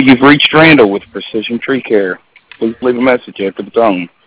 you've reached Randall with Precision Tree Care. Please leave a message after the tone.